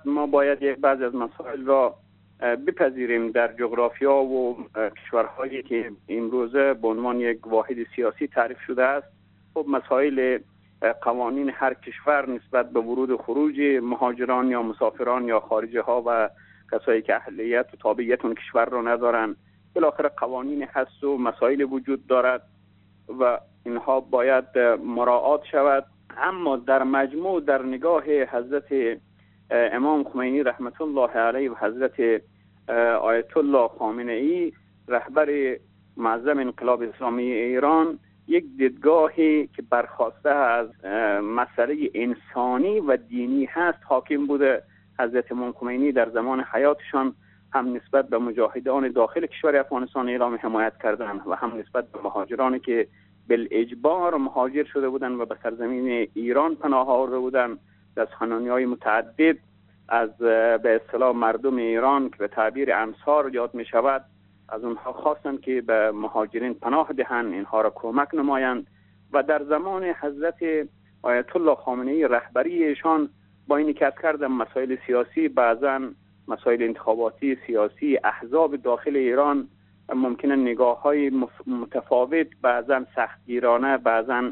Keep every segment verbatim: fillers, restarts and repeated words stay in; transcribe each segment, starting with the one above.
ما باید یک بعضی از مسائل را بپذیریم. در جغرافیا و کشورهایی که امروزه به عنوان یک واحد سیاسی تعریف شده است، خب مسائل قوانین هر کشور نسبت به ورود و خروج مهاجران یا مسافران یا خارجه ها و کسایی که اهلیت و تابعیت اون کشور را ندارن، بالاخره قوانین هست و مسائل وجود دارد و اینها باید مراعات شود. اما در مجموع در نگاه حضرت امام خمینی رحمت الله علیه و حضرت آیت الله خامنه ای رهبر معظم انقلاب اسلامی ایران، یک دیدگاهی که برخواسته از مسئله انسانی و دینی هست حاکم بوده. حضرت امام خمینی در زمان حیاتشان هم نسبت به مجاهدان داخل کشور افغانستان اعلام حمایت کردند و هم نسبت به مهاجرانی که بالاجبار مهاجر شده بودند و به سرزمین ایران پناه آورده بودند. دستخوانی‌های متعدد از به اصطلاح مردم ایران که به تعبیر انصار یاد می شود، از اونها خواستند که به مهاجرین پناه دهند، اینها را کمک نمایند. و در زمان حضرت آیت الله خامنه ای رهبری ایشان با اینی که کردن مسائل سیاسی، بعضا مسائل انتخاباتی سیاسی احزاب داخل ایران ممکنه نگاه های متفاوت، بعضا سختگیرانه، بعضا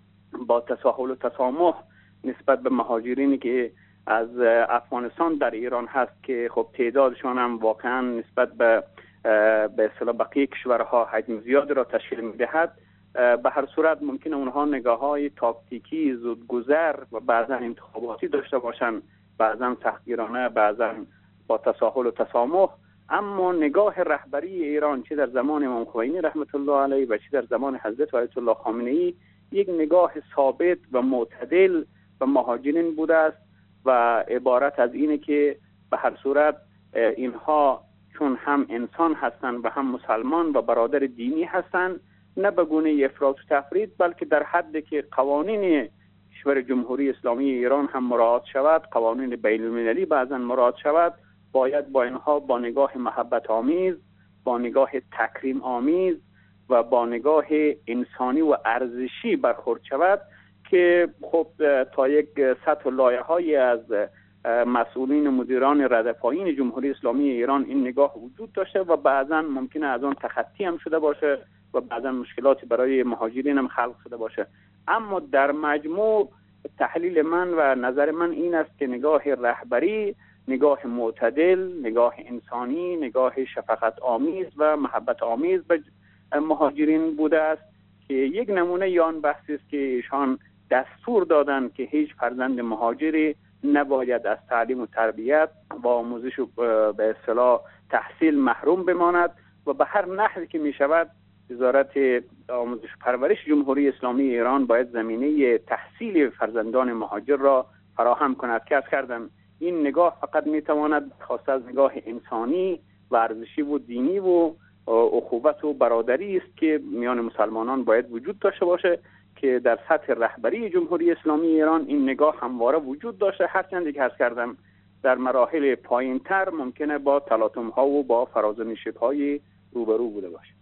با تساهل و تسامح نسبت به مهاجرینی که از افغانستان در ایران هست که خب تعدادشان هم واقعا نسبت به به اصطلاح بقیه کشورها حجم زیاد را تشکیل می‌دهد. به هر صورت ممکنه اونها نگاه‌های تاکتیکی زودگذر و بعضا انتخاباتی داشته باشند، بعضا سختگیرانه، بعضا با تساهل و تسامح. اما نگاه رهبری ایران چه در زمان امام خمینی رحمت الله علیه و چه در زمان حضرت آیت الله خامنه ای یک نگاه ثابت و معتدل و مهاجرین بوده است و عبارت از اینه که به هر صورت اینها چون هم انسان هستند و هم مسلمان و برادر دینی هستند، نه به گونه افراط و تفرید، بلکه در حدی که قوانین کشور جمهوری اسلامی ایران هم مراعات شود، قوانین بین المللی بعضا مراعات شود، باید با اینها با نگاه محبت آمیز، با نگاه تکریم آمیز و با نگاه انسانی و ارزشی برخورد شود که خب تا یک سطح لایه‌هایی از مسئولین مدیران ردپایین جمهوری اسلامی ایران این نگاه وجود داشته و بعضا ممکنه از آن تخطی هم شده باشه و بعضا مشکلاتی برای مهاجرین هم خلق شده باشه. اما در مجموع تحلیل من و نظر من این است که نگاه رهبری نگاه معتدل، نگاه انسانی، نگاه شفقت آمیز و محبت آمیز به مهاجرین بوده است که یک نمونه یان بحثی است که ایشان دستور دادند که هیچ فرزند مهاجری نباید از تعلیم و تربیت و آموزش و به اصطلاح تحصیل محروم بماند و به هر نحوی که می شود وزارت آموزش و پرورش جمهوری اسلامی ایران باید زمینه تحصیل فرزندان مهاجر را فراهم کند که از کردم این نگاه فقط می تواند خواسته از نگاه انسانی و ارزشی و دینی و اخوت و برادری است که میان مسلمانان باید وجود داشته باشه که در سطح رهبری جمهوری اسلامی ایران این نگاه همواره وجود داشته، هرچند که عرض کردم در مراحل پایین‌تر ممکنه با تلاطم‌ها و با فرازنشیب‌های روبرو بوده باشه.